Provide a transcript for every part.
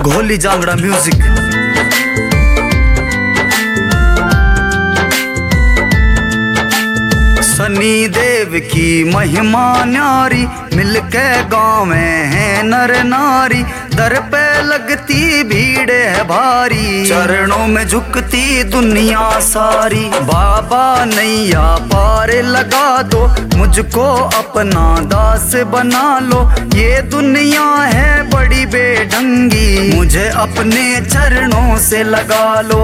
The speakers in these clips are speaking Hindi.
घोली जांगड़ा म्यूजिक। शनि देव की महिमा न्यारी, मिलके गाँव में है नर नारी। दर पे लगती भीड़ है भारी, चरणों में झुकती दुनिया सारी। बाबा नैया पार लगा दो, मुझको अपना दास बना लो। ये दुनिया है बड़ी बेढंगी, मुझे अपने चरणों से लगा लो।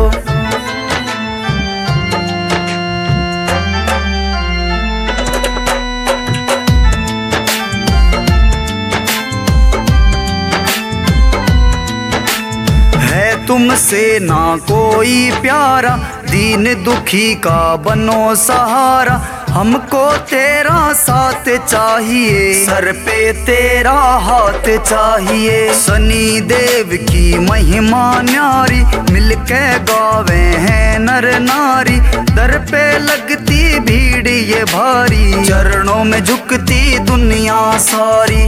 तुमसे ना कोई प्यारा, दीन दुखी का बनो सहारा। हमको तेरा साथ चाहिए, सर पे तेरा हाथ चाहिए। शनि देव की महिमा न्यारी, मिलके गावे हैं नर नारी। दर पे लगती भीड़ ये भारी, चरणों में झुकती दुनिया सारी।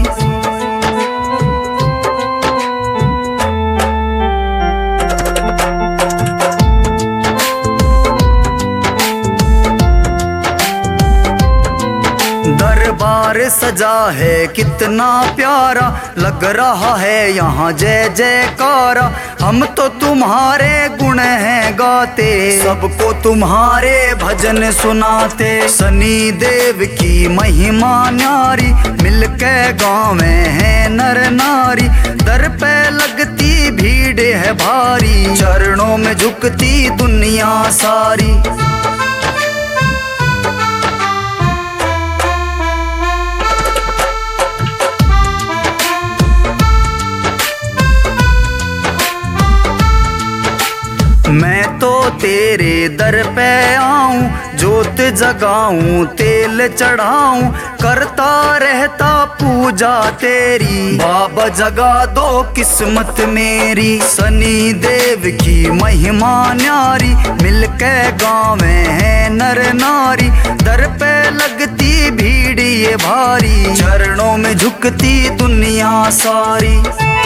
दरबार सजा है कितना प्यारा, लग रहा है यहाँ जय जयकारा। हम तो तुम्हारे गुण हैं गाते, सबको तुम्हारे भजन सुनाते। शनि देव की महिमा न्यारी, मिलके गाँव में है नर नारी। दर पे लगती भीड़ है भारी, चरणों में झुकती दुनिया सारी। मैं तो तेरे दर पे आऊं, जोत जगाऊं तेल चढ़ाऊं। करता रहता पूजा तेरी, बाबा जगा दो किस्मत मेरी। शनि देव की महिमा न्यारी, मिलके गाँव में है नर नारी। दर पे लगती भीड़ ये भारी, चरणों में झुकती दुनिया सारी।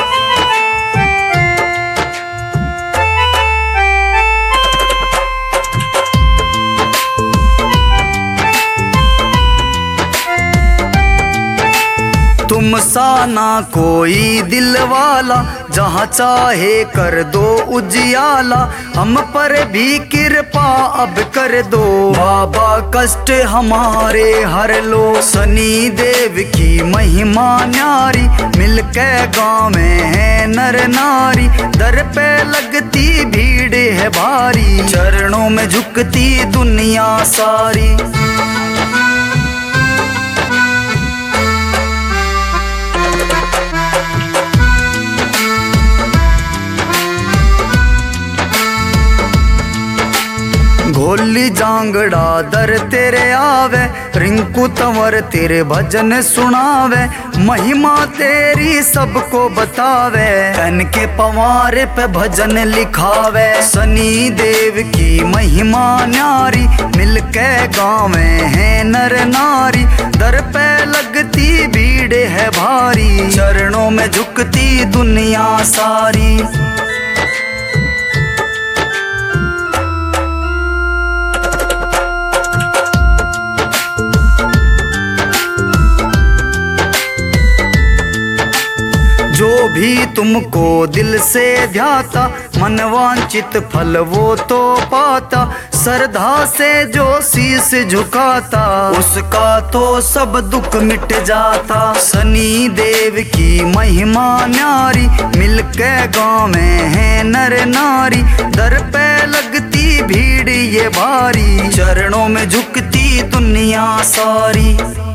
तुम सा ना कोई दिल वाला, जहाँ चाहे कर दो उजियाला। हम पर भी कृपा अब कर दो, बाबा कष्ट हमारे हर लो। शनि देव की महिमा न्यारी, मिलके गाँव में है नर नारी। दर पे लगती भीड़ है भारी, चरणों में झुकती दुनिया सारी। घोली जांगड़ा दर तेरे आवे, रिंकू तंवर तेरे भजन सुनावे। महिमा तेरी सबको बतावे, तन के पवारे पे भजन लिखावे। शनि देव की महिमा न्यारी, मिलके गाँव में है नर नारी। दर पे लगती भीड़ है भारी, चरणों में झुकती दुनिया सारी। जो भी तुमको दिल से ध्याता, मनवांचित फल वो तो पाता। श्रद्धा से जो शीश झुकाता, उसका तो सब दुख मिट जाता। शनि देव की महिमा न्यारी, मिलके गाँव में है नर नारी। दर पे लगती भीड़ ये भारी, चरणों में झुकती दुनिया सारी।